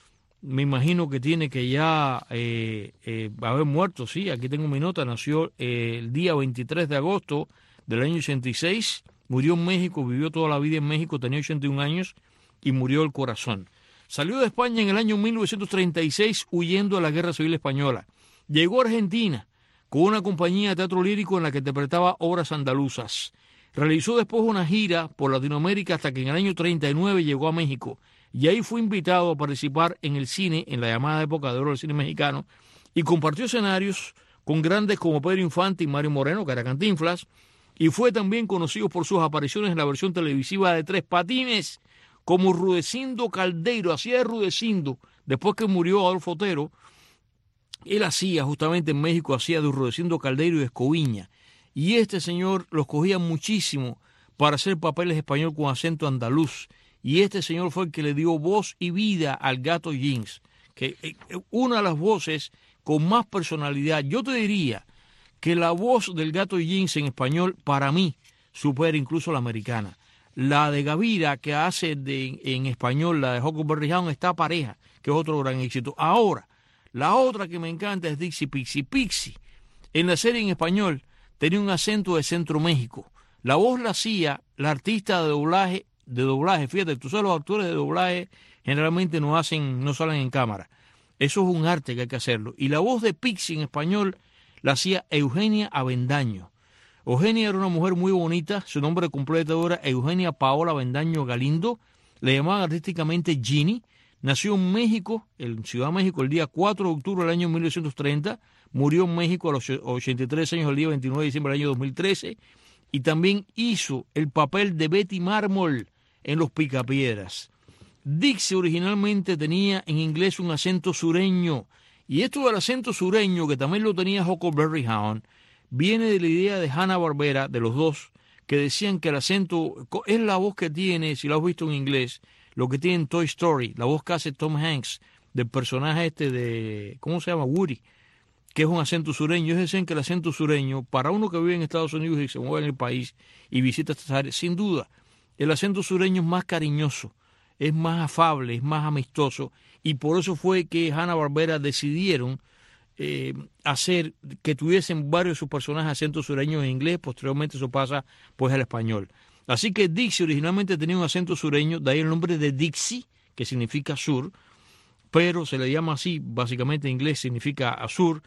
Me imagino que tiene que ya eh, eh, haber muerto, sí, aquí tengo mi nota. Nació eh, el día veintitrés de agosto del año ochenta y seis. Murió en México, vivió toda la vida en México, tenía ochenta y un años y murió del corazón. Salió de España en el año mil novecientos treinta y seis huyendo de la Guerra Civil Española. Llegó a Argentina con una compañía de teatro lírico en la que interpretaba obras andaluzas. Realizó después una gira por Latinoamérica hasta que en el año treinta y nueve llegó a México y ahí fue invitado a participar en el cine, en la llamada época de oro del cine mexicano, y compartió escenarios con grandes como Pedro Infante y Mario Moreno, que era Cantinflas, y fue también conocido por sus apariciones en la versión televisiva de Tres Patines, como Rudecindo Caldeiro, hacía de Rudecindo, después que murió Adolfo Otero. Él hacía, justamente en México, hacía de Rudecindo Caldeiro y Escoviña. Y este señor los cogía muchísimo para hacer papeles español con acento andaluz. Y este señor fue el que le dio voz y vida al gato Jinx, que eh, una de las voces con más personalidad. Yo te diría que la voz del gato Jinx en español, para mí, supera incluso la americana. La de Gavira, que hace de, en español, la de Huckleberry Hound, está pareja, que es otro gran éxito. Ahora, la otra que me encanta es Dixie Pixie. Pixie, en la serie en español, tenía un acento de Centro México. La voz la hacía la artista de doblaje, de doblaje. Fíjate, tú sabes, los actores de doblaje generalmente no hacen, no salen en cámara. Eso es un arte que hay que hacerlo. Y la voz de Pixie en español la hacía Eugenia Avendaño. Eugenia era una mujer muy bonita, su nombre completo era Eugenia Paola Avendaño Galindo, le llamaban artísticamente Ginny. Nació en México, en Ciudad de México, el día cuatro de octubre del año mil novecientos treinta, murió en México a los ochenta y tres años el día veintinueve de diciembre del año dos mil trece, y también hizo el papel de Betty Mármol en Los Picapiedras. Dixie originalmente tenía en inglés un acento sureño, y esto del acento sureño, que también lo tenía Huckleberry Hound, viene de la idea de Hanna-Barbera, de los dos, que decían que el acento es la voz que tiene, si lo has visto en inglés, lo que tiene en Toy Story, la voz que hace Tom Hanks, del personaje este de, ¿cómo se llama? Woody, que es un acento sureño. Ellos decían que el acento sureño, para uno que vive en Estados Unidos y se mueve en el país y visita estas áreas, sin duda, el acento sureño es más cariñoso, es más afable, es más amistoso, y por eso fue que Hanna-Barbera decidieron eh, hacer que tuviesen varios de sus personajes acentos sureños en inglés. Posteriormente eso pasa pues al español. Así que Dixie originalmente tenía un acento sureño, de ahí el nombre de Dixie, que significa sur, pero se le llama así, básicamente en inglés significa sur.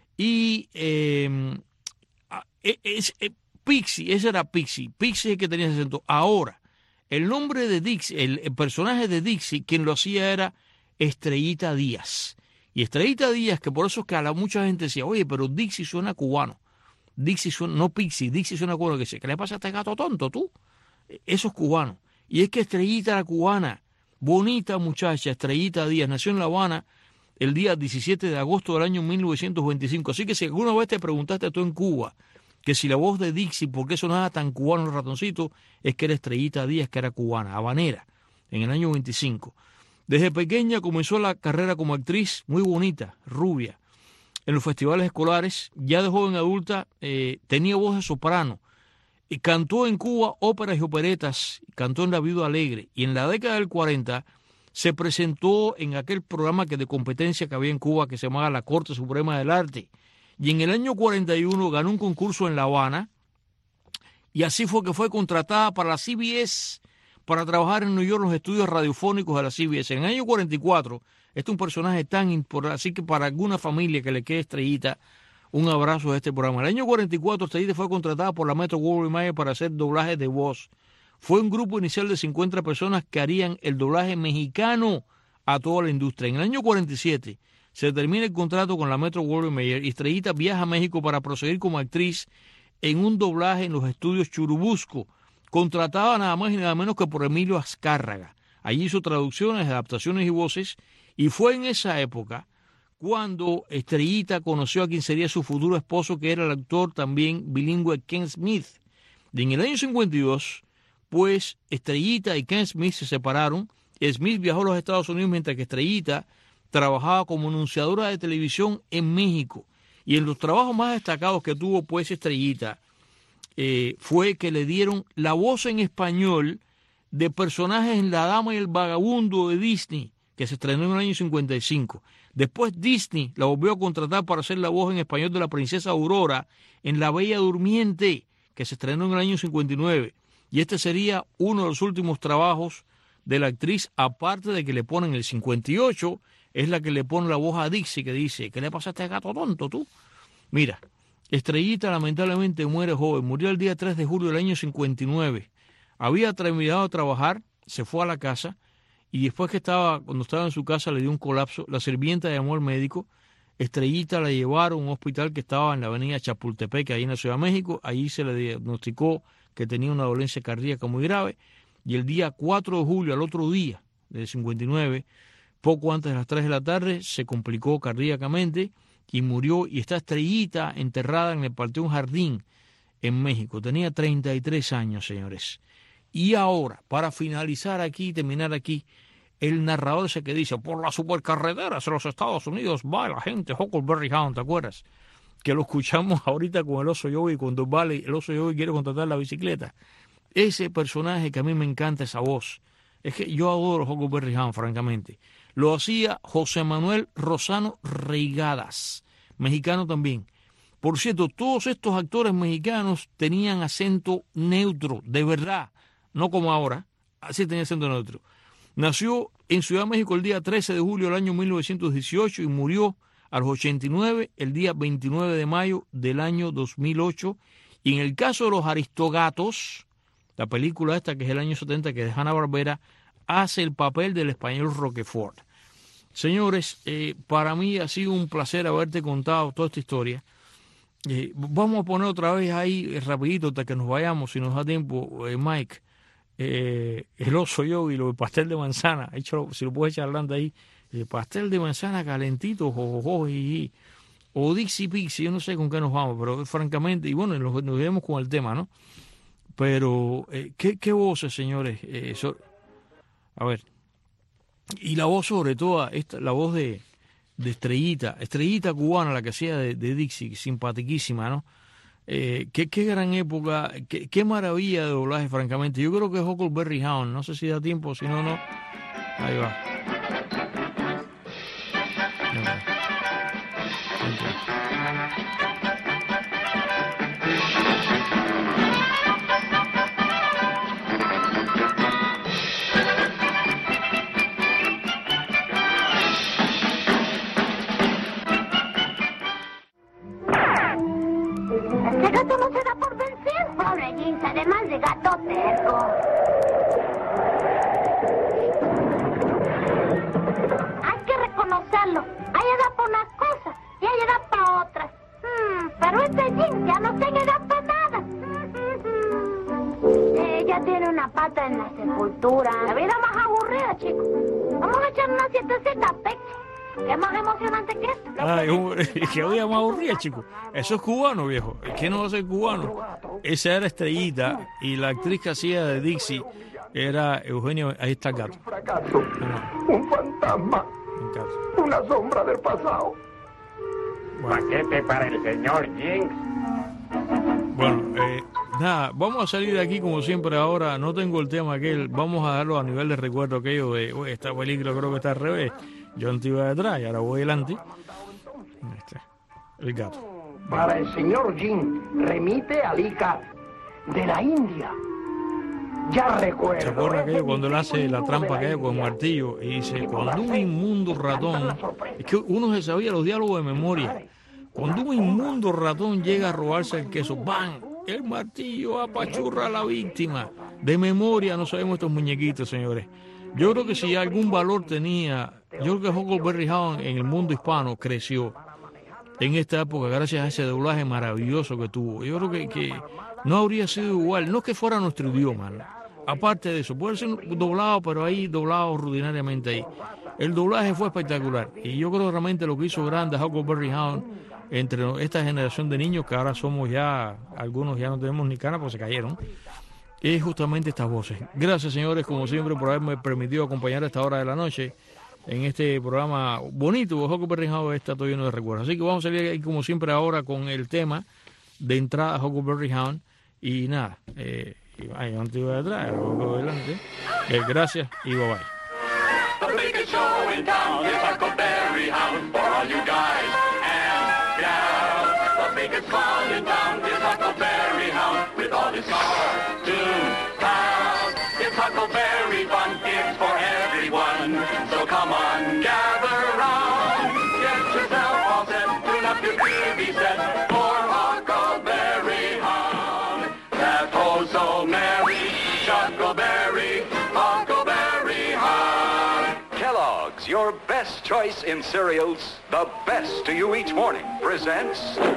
Y eh, es, es, Pixie, ese era Pixie, Pixie es el que tenía ese acento. Ahora, el nombre de Dixie, el, el personaje de Dixie, quien lo hacía era Estrellita Díaz. Y Estrellita Díaz, que por eso es que a la mucha gente decía, oye, pero Dixie suena cubano. Dixie suena, no Pixie, Dixie suena como que dice, ¿qué le pasa a este gato tonto tú? Eso es cubano. Y es que Estrellita era cubana, bonita muchacha, Estrellita Díaz, nació en La Habana el día diecisiete de agosto del año mil novecientos veinticinco. Así que si alguna vez te preguntaste tú en Cuba que si la voz de Dixie, ¿por qué sonaba tan cubano el ratoncito? Es que era Estrellita Díaz, que era cubana, habanera, en el año veinticinco. Desde pequeña comenzó la carrera como actriz, muy bonita, rubia, en los festivales escolares. Ya de joven adulta eh, tenía voz de soprano. Y cantó en Cuba óperas y operetas, cantó en La Viuda Alegre. Y en la década del cuarenta se presentó en aquel programa que de competencia que había en Cuba que se llamaba la Corte Suprema del Arte. Y en el año cuarenta y uno ganó un concurso en La Habana. Y así fue que fue contratada para la C B S para trabajar en New York los estudios radiofónicos de la C B S. En el año cuarenta y cuatro, este es un personaje tan importante, así que para alguna familia que le quede Estrellita, un abrazo de este programa. En el año cuarenta y cuatro, Estrellita fue contratada por la Metro Goldwyn Mayer para hacer doblaje de voz. Fue un grupo inicial de cincuenta personas que harían el doblaje mexicano a toda la industria. En el año cuarenta y siete se termina el contrato con la Metro Goldwyn Mayer y Estrellita viaja a México para proseguir como actriz en un doblaje en los estudios Churubusco, contratada nada más y nada menos que por Emilio Azcárraga. Allí hizo traducciones, adaptaciones y voces, y fue en esa época cuando Estrellita conoció a quien sería su futuro esposo, que era el actor también bilingüe Ken Smith. Y en el año cincuenta y dos, pues Estrellita y Ken Smith se separaron. Smith viajó a los Estados Unidos mientras que Estrellita trabajaba como anunciadora de televisión en México. Y en los trabajos más destacados que tuvo pues Estrellita eh, fue que le dieron la voz en español de personajes en La Dama y el Vagabundo de Disney, que se estrenó en el año cincuenta y cinco. Después Disney la volvió a contratar para hacer la voz en español de la princesa Aurora en La Bella Durmiente, que se estrenó en el año cincuenta y nueve. Y este sería uno de los últimos trabajos de la actriz, aparte de que le ponen el cincuenta y ocho, es la que le pone la voz a Dixie, que dice, ¿qué le pasa a este gato tonto tú? Mira, Estrellita lamentablemente muere joven, murió el día tres de julio del año cincuenta y nueve. Había terminado de trabajar, se fue a la casa, y después que estaba, cuando estaba en su casa le dio un colapso. La sirvienta llamó al médico. Estrellita la llevaron a un hospital que estaba en la avenida Chapultepec, ahí en la Ciudad de México. Allí se le diagnosticó que tenía una dolencia cardíaca muy grave. Y el día cuatro de julio, al otro día del cincuenta y nueve, poco antes de las tres de la tarde, se complicó cardíacamente y murió. Y está Estrellita enterrada en el Panteón Jardín en México. Tenía treinta y tres años, señores. Y ahora, para finalizar aquí, terminar aquí, el narrador ese que dice, por las supercarreteras de los Estados Unidos va la gente, Huckleberry Hound, ¿te acuerdas? Que lo escuchamos ahorita con el oso Yogi, cuando vale, el oso Yogi quiere contratar la bicicleta. Ese personaje que a mí me encanta esa voz. Es que yo adoro Huckleberry Hound, francamente. Lo hacía José Manuel Rosano Reigadas, mexicano también. Por cierto, todos estos actores mexicanos tenían acento neutro, de verdad. No como ahora, así tenía acento neutro. Nació en Ciudad de México el día trece de julio del año mil novecientos dieciocho y murió a los ochenta y nueve el día veintinueve de mayo del año dos mil ocho. Y en el caso de los Aristogatos, la película esta que es el año setenta, que es de Hanna-Barbera, hace el papel del español Roquefort. Señores, eh, para mí ha sido un placer haberte contado toda esta historia. Eh, vamos a poner otra vez ahí eh, rapidito hasta que nos vayamos, si nos da tiempo, eh, Mike. Eh, el oso Yogi, lo del pastel de manzana, hecho, si lo puedes echar adelante ahí, el pastel de manzana calentito, jojojo, y, o Dixie Pixie, yo no sé con qué nos vamos, pero francamente, y bueno, nos, nos iremos con el tema, ¿no? Pero, eh, ¿qué, qué voces, señores? Eh, so, a ver, y la voz sobre todo, esta, la voz de, de Estrellita, Estrellita cubana, la que hacía de, de Dixie, simpatiquísima, ¿no? Eh, qué, qué gran época, qué, qué maravilla de doblaje, francamente. Yo creo que es Huckleberry Hound, no sé si da tiempo, si no, no. Ahí va. Ahí va. Además de gato terco. Hay que reconocerlo. Hay edad para unas cosas y hay edad para otras. Hmm, pero este jean ya no sé una pata en la sepultura. La vida más aburrida, chicos. Vamos a echar una sietecita, Pex. ¿Qué más emocionante que esto? Ay, qué día más aburrida, chico. Eso es cubano, viejo. ¿Qué no va a ser cubano? Esa era Estrellita y la actriz que hacía de Dixie era Eugenio. Ahí está el gato. Un fracaso, un fantasma, una sombra del pasado. Paquete para el señor Jinx. Bueno, eh, nada, vamos a salir de aquí como siempre ahora. No tengo el tema aquel. Vamos a darlo a nivel de recuerdo aquello de, uy, esta película creo que está al revés. Yo antes iba detrás y ahora voy delante. Este, el gato. Para el señor Jin, remite al Ica de la India. Ya recuerdo. ¿Se acuerda aquello cuando él hace la trampa aquello con el martillo y dice, cuando un inmundo ratón, es que uno se sabía los diálogos de memoria, cuando un inmundo ratón llega a robarse el queso, ¡bam! El martillo apachurra a la víctima. De memoria no sabemos estos muñequitos, señores. Yo creo que si algún valor tenía, yo creo que Huckleberry Hound en el mundo hispano creció en esta época gracias a ese doblaje maravilloso que tuvo. Yo creo que, que no habría sido igual, no que fuera nuestro idioma, ¿no? Aparte de eso, puede ser doblado, pero ahí doblado rutinariamente ahí. El doblaje fue espectacular y yo creo que realmente lo que hizo grande a Huckleberry Hound entre esta generación de niños que ahora somos ya, algunos ya no tenemos ni cara porque se cayeron, es justamente estas voces. Gracias, señores, como siempre, por haberme permitido acompañar a esta hora de la noche en este programa bonito. Huckleberry Hound está todo lleno de recuerdos. Así que vamos a salir ahí, como siempre, ahora con el tema de entrada a Huckleberry Hound. Y nada, eh, ay, antes iba detrás, luego adelante. Eh, gracias y bye bye. The biggest show in town is Huckleberry Hound for all you guys and gals. The biggest clown in town is Huckleberry Hound with all his cartoon pals. It's Huckleberry Fun, it's for everyone. So come on, gather round. Get yourself all set, tune up your T V set for Huckleberry Hound. That oh so merry Huckleberry, Huckleberry Hound. Kellogg's, your best choice in cereals, the best to you each morning, presents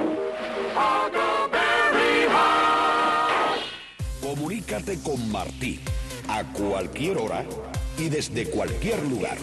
Huckleberry Hound. Comunícate con Martí a cualquier hora y desde cualquier lugar.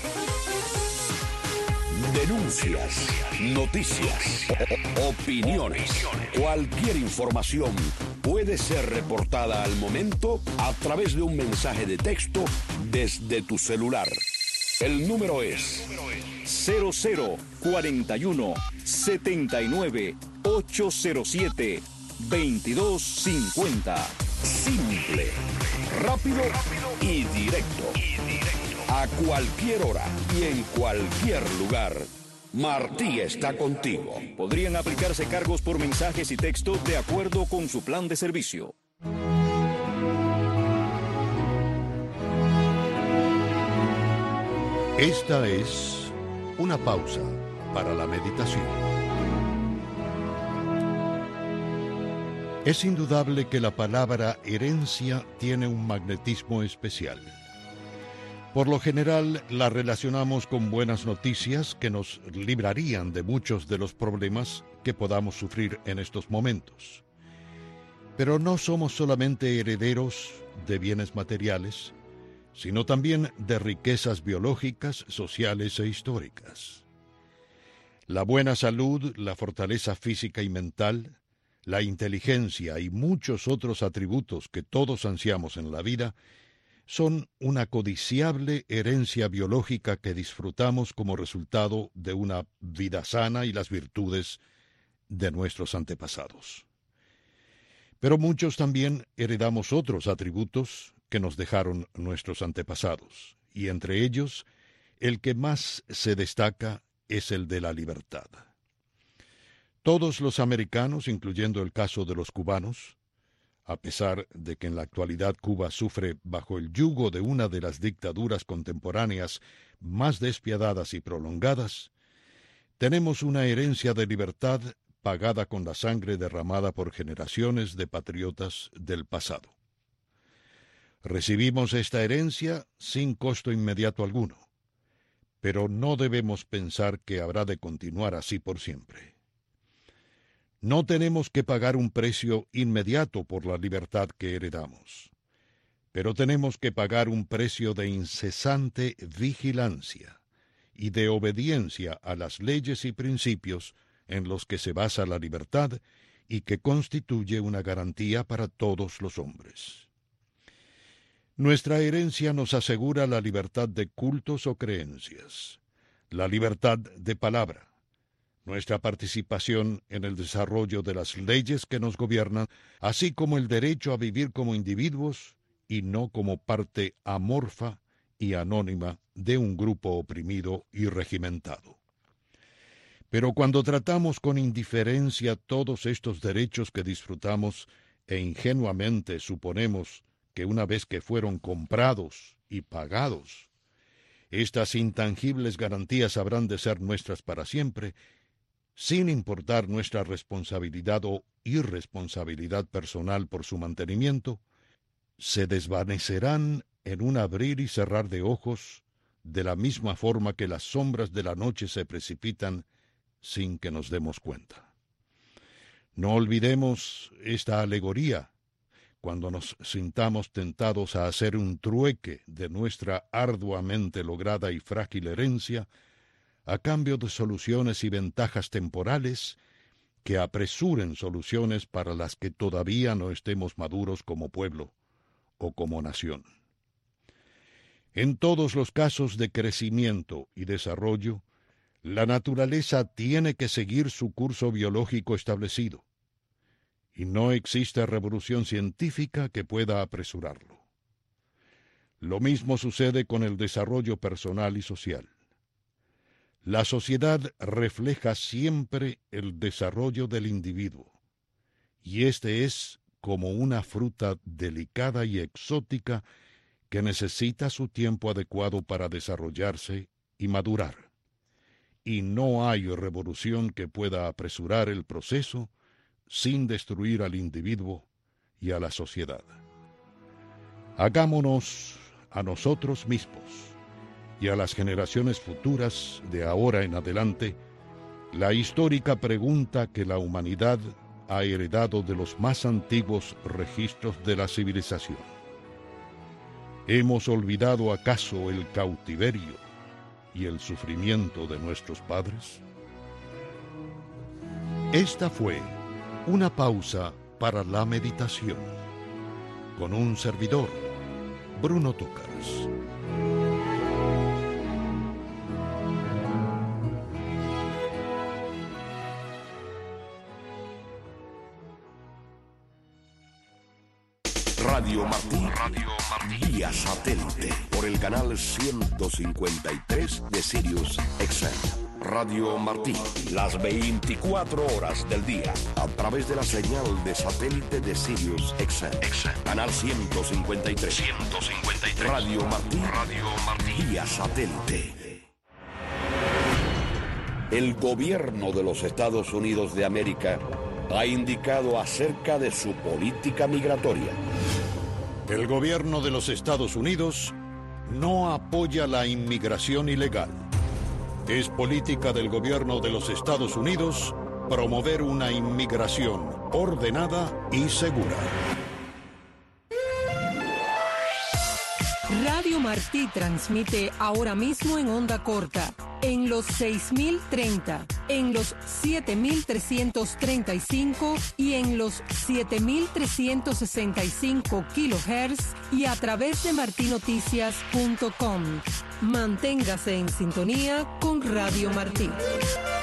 Denuncias, noticias, o- opiniones, cualquier información puede ser reportada al momento a través de un mensaje de texto desde tu celular. El número es cero cero cuarenta y uno setenta y nueve ochocientos siete veintidós cincuenta. Simple, rápido y directo. A cualquier hora y en cualquier lugar, Martí está contigo. Podrían aplicarse cargos por mensajes y texto de acuerdo con su plan de servicio. Esta es una pausa para la meditación. Es indudable que la palabra herencia tiene un magnetismo especial. Por lo general, la relacionamos con buenas noticias que nos librarían de muchos de los problemas que podamos sufrir en estos momentos. Pero no somos solamente herederos de bienes materiales, sino también de riquezas biológicas, sociales e históricas. La buena salud, la fortaleza física y mental, la inteligencia y muchos otros atributos que todos ansiamos en la vida son una codiciable herencia biológica que disfrutamos como resultado de una vida sana y las virtudes de nuestros antepasados. Pero muchos también heredamos otros atributos que nos dejaron nuestros antepasados, y entre ellos, el que más se destaca es el de la libertad. Todos los americanos, incluyendo el caso de los cubanos, a pesar de que en la actualidad Cuba sufre bajo el yugo de una de las dictaduras contemporáneas más despiadadas y prolongadas, tenemos una herencia de libertad pagada con la sangre derramada por generaciones de patriotas del pasado. Recibimos esta herencia sin costo inmediato alguno, pero no debemos pensar que habrá de continuar así por siempre. No tenemos que pagar un precio inmediato por la libertad que heredamos, Pero tenemos que pagar un precio de incesante vigilancia y de obediencia a las leyes y principios en los que se basa la libertad y que constituye una garantía para todos los hombres. Nuestra herencia nos asegura la libertad de cultos o creencias, la libertad de palabra, nuestra participación en el desarrollo de las leyes que nos gobiernan, así como el derecho a vivir como individuos y no como parte amorfa y anónima de un grupo oprimido y regimentado. Pero cuando tratamos con indiferencia todos estos derechos que disfrutamos e ingenuamente suponemos que una vez que fueron comprados y pagados, estas intangibles garantías habrán de ser nuestras para siempre, sin importar nuestra responsabilidad o irresponsabilidad personal por su mantenimiento, se desvanecerán en un abrir y cerrar de ojos, de la misma forma que las sombras de la noche se precipitan sin que nos demos cuenta. No olvidemos esta alegoría cuando nos sintamos tentados a hacer un trueque de nuestra arduamente lograda y frágil herencia a cambio de soluciones y ventajas temporales que apresuren soluciones para las que todavía no estemos maduros como pueblo o como nación. En todos los casos de crecimiento y desarrollo, la naturaleza tiene que seguir su curso biológico establecido, y no existe revolución científica que pueda apresurarlo. Lo mismo sucede con el desarrollo personal y social. La sociedad refleja siempre el desarrollo del individuo, y este es como una fruta delicada y exótica que necesita su tiempo adecuado para desarrollarse y madurar. Y no hay revolución que pueda apresurar el proceso sin destruir al individuo y a la sociedad. Hagámonos a nosotros mismos y a las generaciones futuras de ahora en adelante la histórica pregunta que la humanidad ha heredado de los más antiguos registros de la civilización. ¿Hemos olvidado acaso el cautiverio y el sufrimiento de nuestros padres? Esta fue una pausa para la meditación con un servidor, Bruno Tócaras. Radio Martí, Radio Martí, vía satélite, por el canal ciento cincuenta y tres de Sirius X M. Radio Martí, las veinticuatro horas del día, a través de la señal de satélite de Sirius X M. Canal ciento cincuenta y tres. ciento cincuenta y tres. Radio Martí, Radio Martí, vía satélite. El gobierno de los Estados Unidos de América ha indicado acerca de su política migratoria. El gobierno de los Estados Unidos no apoya la inmigración ilegal. Es política del gobierno de los Estados Unidos promover una inmigración ordenada y segura. Radio Martí transmite ahora mismo en onda corta, en los seis mil treinta, en los siete mil trescientos treinta y cinco y en los siete mil trescientos sesenta y cinco kilohertz y a través de martinoticias punto com. Manténgase en sintonía con Radio Martí.